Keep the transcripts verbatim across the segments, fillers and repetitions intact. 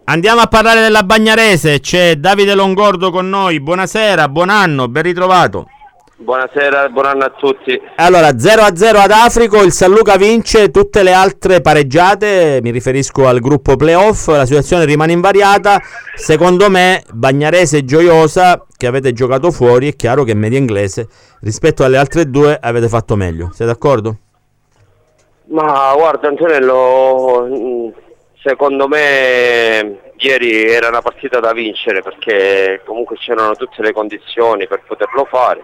Andiamo a parlare della Bagnarese, c'è Davide Longordo con noi, buonasera, buon anno, ben ritrovato. Buonasera, buon anno a tutti. Allora, zero a zero ad Africo, il San Luca vince, tutte le altre pareggiate, mi riferisco al gruppo playoff, la situazione rimane invariata. Secondo me, Bagnarese e Gioiosa, che avete giocato fuori, è chiaro che Media Inglese, rispetto alle altre due, avete fatto meglio. Sei d'accordo? Ma guarda Antonello, secondo me ieri era una partita da vincere, perché comunque c'erano tutte le condizioni per poterlo fare.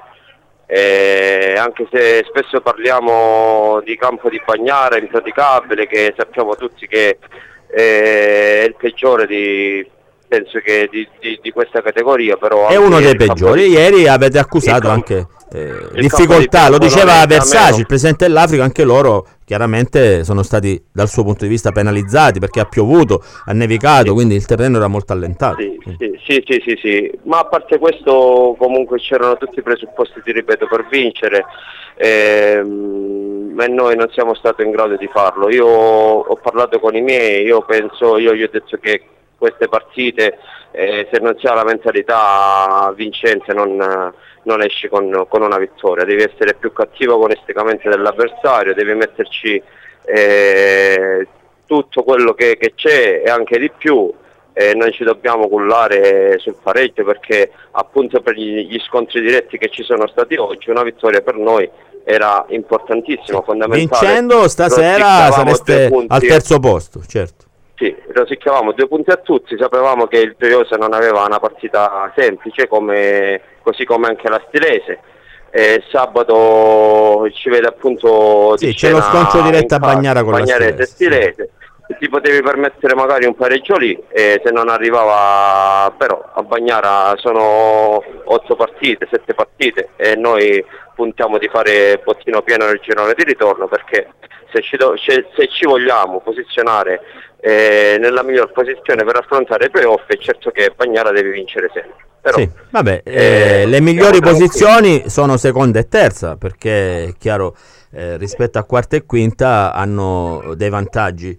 Eh, anche se spesso parliamo di campo di Bagnara impraticabile, che sappiamo tutti che eh, è il peggiore di, penso che di, di, di questa categoria, però è uno dei peggiori. Di... ieri avete accusato anche eh, difficoltà, lo diceva Versace, il presidente dell'Africa, anche loro chiaramente sono stati dal suo punto di vista penalizzati perché ha piovuto, ha nevicato, sì. Quindi il terreno era molto allentato. Sì, sì, sì, sì, sì, sì. Ma a parte questo comunque c'erano tutti i presupposti, ti ripeto, per vincere, ehm, e noi non siamo stati in grado di farlo. Io ho parlato con i miei, io penso, io gli ho detto che queste partite, eh, se non si ha la mentalità vincente non, non esci con, con una vittoria, devi essere più cattivo agonisticamente dell'avversario, devi metterci eh, tutto quello che, che c'è e anche di più. Eh, non ci dobbiamo cullare sul pareggio, perché appunto per gli, gli scontri diretti che ci sono stati oggi una vittoria per noi era importantissima, fondamentale. Vincendo stasera sareste al terzo posto, certo. Sì, rosicchiavamo due punti a tutti, sapevamo che il Gioiosa non aveva una partita semplice, come, così come anche la Stilese. Eh, sabato ci vede appunto sì, c'è lo scontro diretto a Bagnara con Bagnarese la Stilese. Stilese. Ti potevi permettere magari un pareggio lì, eh, se non arrivava, però a Bagnara sono otto partite, sette partite e noi puntiamo di fare bottino pieno nel girone di ritorno, perché se ci, do, se, se ci vogliamo posizionare eh, nella miglior posizione per affrontare i playoff, è certo che Bagnara deve vincere sempre. Però, sì, vabbè, eh, eh, le migliori posizioni qui sono seconda e terza, perché è chiaro, eh, rispetto a quarta e quinta hanno dei vantaggi.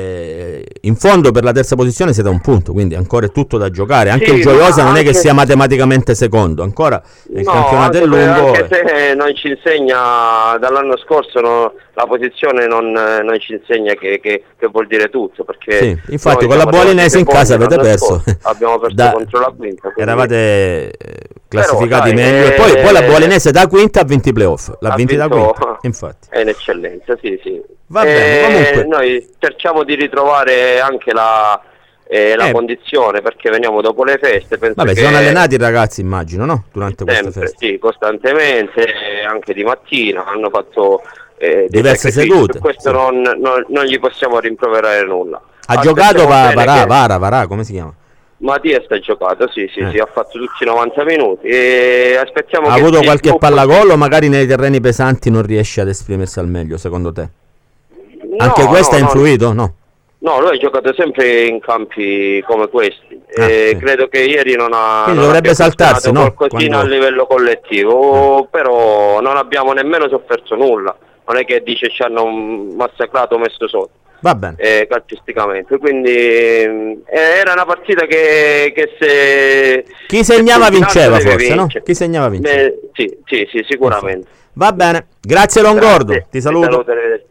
Eh, in fondo per la terza posizione siete a un punto, quindi ancora è tutto da giocare. Anche sì, il Gioiosa non è che sia matematicamente secondo, ancora il no, campionato è lungo. Anche se non ci insegna, dall'anno scorso no, la posizione non, non ci insegna che, che, che vuol dire tutto, perché sì, infatti con la Bolinese in casa avete perso. Abbiamo perso da, contro la quinta. Quindi... eravate classificati però, dai, meglio, eh, e poi, poi la Bolinese da quinta ha vinto i playoff, l'ha vinti da quinta, infatti. È in eccellenza, sì, sì. Va bene, comunque noi cerchiamo di ritrovare anche la, eh, la eh. condizione, perché veniamo dopo le feste. Penso Vabbè, che si sono allenati i ragazzi, immagino, no? Durante sempre, queste feste. Sì, costantemente, anche di mattina, hanno fatto eh, diverse sedute. Questo sì. non, non, non gli possiamo rimproverare nulla. Ha giocato va, Varà, che... Vara, Varà, come si chiama? Mattia sta giocato, sì, sì, eh. sì, ha fatto tutti i novanta minuti e aspettiamo ha che avuto qualche gruppo... pallagol o magari nei terreni pesanti non riesce ad esprimersi al meglio, secondo te? No, anche questo no, ha influito? No. No, lui ha giocato sempre in campi come questi ah, e sì. credo che ieri non ha Quindi non dovrebbe saltarsi, no? qualcosina Quando... a livello collettivo, eh. però non abbiamo nemmeno sofferto nulla, non è che dice ci hanno massacrato, messo sotto. Va bene. Eh, calcisticamente, quindi eh, era una partita che, che se chi segnava vinceva forse, no? Chi segnava vinceva. Eh, sì, sì, sì, sicuramente. Va bene, grazie Longordo, Grazie. ti saluto. Ti saluto.